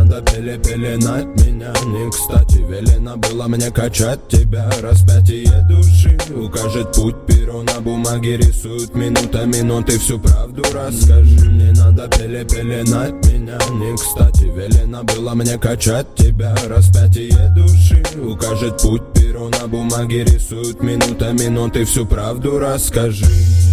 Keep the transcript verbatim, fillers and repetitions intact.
надо пеле-пеленать меня. Не кстати, велено было мне качать тебя. Распятие души укажет путь, перо на бумаге рисует минутами, но ты всю правду расскажи. Не надо пеле-пеленать меня. Не кстати, велено было мне качать тебя. Распятие души укажет путь, перо на бумаге рисует минутами, но ты всю правду расскажи.